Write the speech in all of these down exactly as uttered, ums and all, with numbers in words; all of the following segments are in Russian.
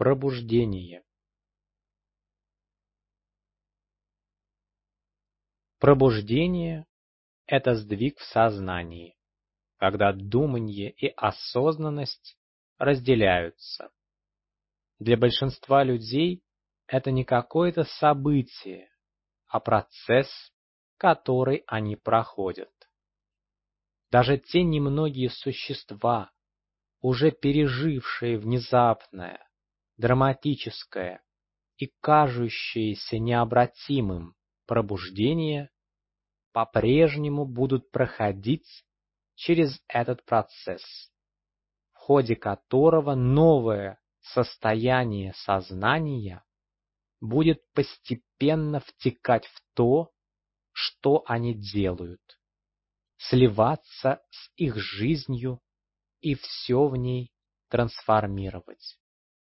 Пробуждение. Пробуждение — это сдвиг в сознании, когда думание и осознанность разделяются. Для большинства людей это не какое-то событие, а процесс, который они проходят. Даже те немногие существа, уже пережившие внезапное, драматическое и кажущееся необратимым пробуждение, по-прежнему будут проходить через этот процесс, в ходе которого новое состояние сознания будет постепенно втекать в то, что они делают, сливаться с их жизнью и все в ней трансформировать.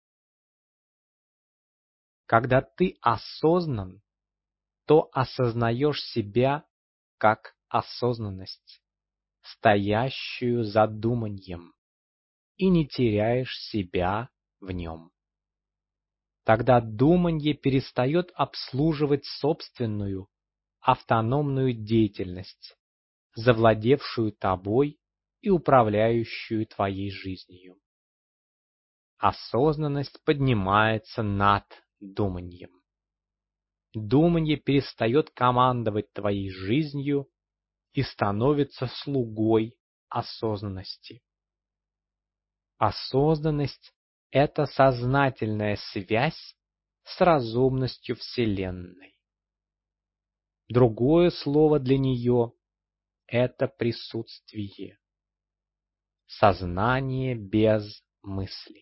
Когда ты осознан, то осознаешь себя как осознанность, стоящую за думанием, и не теряешь себя в нем. Тогда думанье перестает обслуживать собственную автономную деятельность, завладевшую тобой и управляющую твоей жизнью. Осознанность поднимается над думаньем. Думанье перестает командовать твоей жизнью и становится слугой осознанности. Осознанность — это сознательная связь с разумностью Вселенной. Другое слово для нее — это присутствие. Сознание без мысли.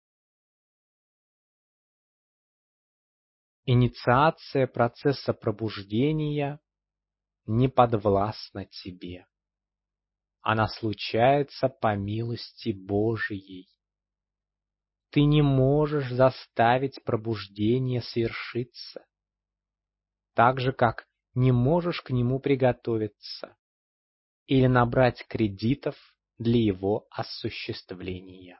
Инициация процесса пробуждения не подвластна тебе. Она случается по милости Божией. Ты не можешь заставить пробуждение свершиться, так же, как не можешь к нему приготовиться или набрать кредитов для его осуществления.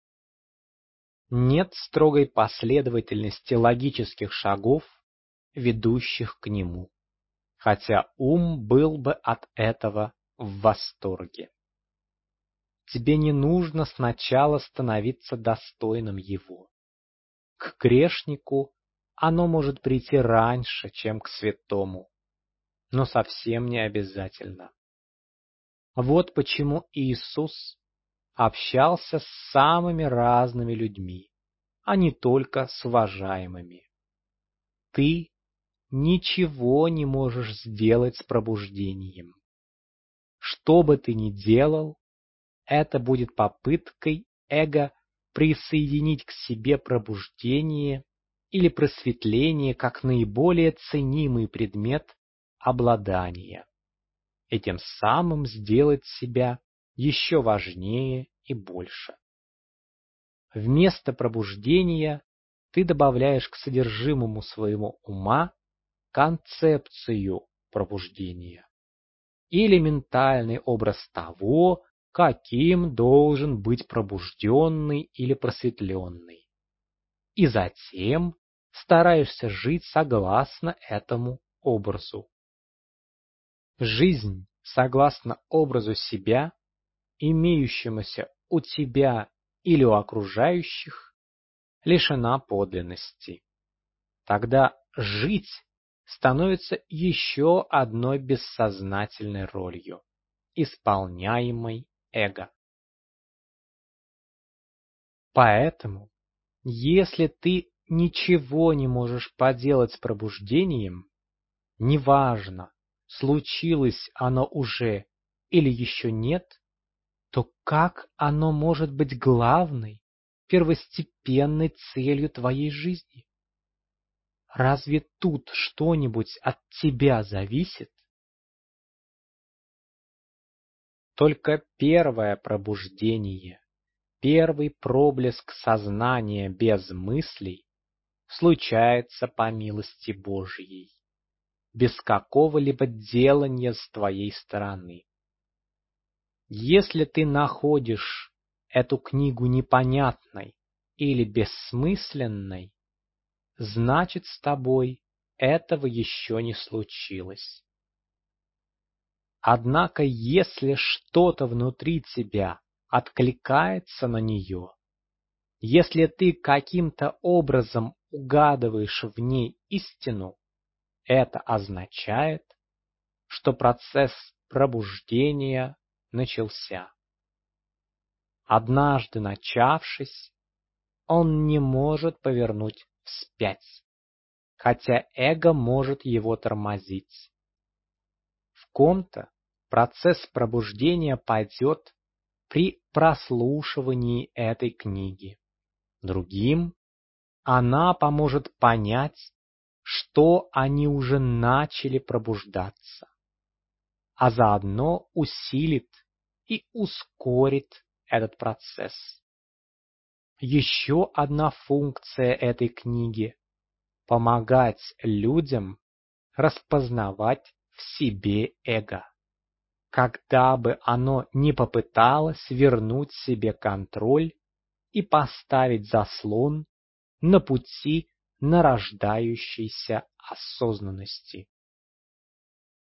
Нет строгой последовательности логических шагов, ведущих к нему, хотя ум был бы от этого в восторге. Тебе не нужно сначала становиться достойным его. К грешнику оно может прийти раньше, чем к святому, но совсем не обязательно. Вот почему Иисус общался с самыми разными людьми, а не только с уважаемыми. Ты ничего не можешь сделать с пробуждением. Что бы ты ни делал, это будет попыткой эго присоединить к себе пробуждение или просветление как наиболее ценимый предмет обладания, и тем самым сделать себя еще важнее и больше. Вместо пробуждения ты добавляешь к содержимому своего ума концепцию пробуждения или ментальный образ того, каким должен быть пробужденный или просветленный. И затем стараешься жить согласно этому образу. Жизнь согласно образу себя, имеющемуся у тебя или у окружающих, лишена подлинности. Тогда жить становится еще одной бессознательной ролью, исполняемой эго. Поэтому, если ты ничего не можешь поделать с пробуждением, неважно, случилось оно уже или еще нет, то как оно может быть главной, первостепенной целью твоей жизни? Разве тут что-нибудь от тебя зависит? Только первое пробуждение, первый проблеск сознания без мыслей случается по милости Божией, без какого-либо делания с твоей стороны. Если ты находишь эту книгу непонятной или бессмысленной, значит, с тобой этого еще не случилось. Однако, если что-то внутри тебя откликается на нее, если ты каким-то образом угадываешь в ней истину, это означает, что процесс пробуждения начался. Однажды начавшись, он не может повернуть вспять, хотя эго может его тормозить. В ком-то процесс пробуждения пойдет при прослушивании этой книги. Другим она поможет понять, что они уже начали пробуждаться, а заодно усилит и ускорит этот процесс. Еще одна функция этой книги – помогать людям распознавать в себе эго, когда бы оно не попыталось вернуть себе контроль и поставить заслон на пути нарождающейся осознанности.